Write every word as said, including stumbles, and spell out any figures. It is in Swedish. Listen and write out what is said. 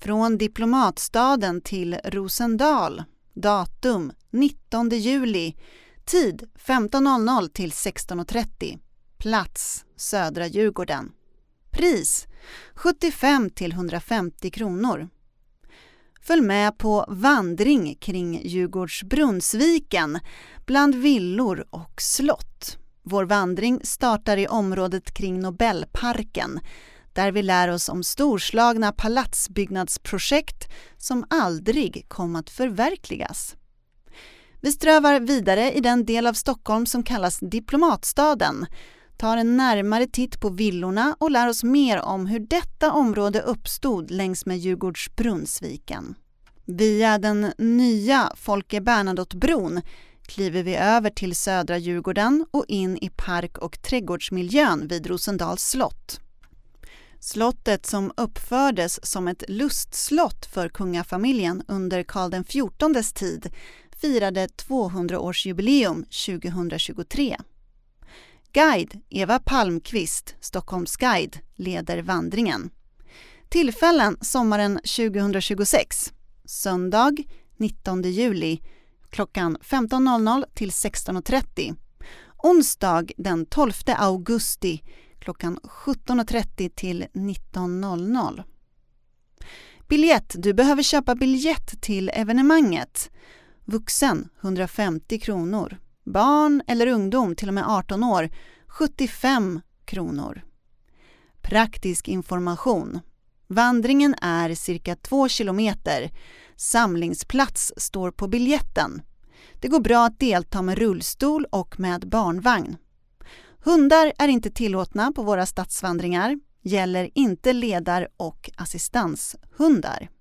Från Diplomatstaden till Rosendal. Datum nittonde juli. Tid femton noll noll till sexton trettio. Plats Södra Djurgården. Pris sjuttiofem till hundrafemtio kronor. Följ med på vandring kring Djurgårdsbrunnsviken bland villor och slott. Vår vandring startar i området kring Nobelparken, där vi lär oss om storslagna palatsbyggnadsprojekt som aldrig kom att förverkligas. Vi strövar vidare i den del av Stockholm som kallas Diplomatstaden, tar en närmare titt på villorna och lär oss mer om hur detta område uppstod längs med Djurgårdsbrunnsviken. Via den nya Folke Bernadotte-bron kliver vi över till Södra Djurgården och in i park- och trädgårdsmiljön vid Rosendals slott. Slottet, som uppfördes som ett lustslott för kungafamiljen under Karl den fjortondes tid, firade tvåhundraårsjubileum tjugohundratjugotre. Guide Eva Palmqvist, Stockholms guide, leder vandringen. Tillfällen sommaren tjugohundratjugosex. Söndag nittonde juli klockan femton noll noll till sexton trettio. Onsdag den tolfte augusti klockan sjutton trettio till nitton noll noll. Biljett. Du behöver köpa biljett till evenemanget. Vuxen hundrafemtio kronor. Barn eller ungdom till och med arton år sjuttiofem kronor. Praktisk information. Vandringen är cirka två kilometer. Samlingsplats står på biljetten. Det går bra att delta med rullstol och med barnvagn. Hundar är inte tillåtna på våra stadsvandringar. Gäller inte ledar- och assistanshundar.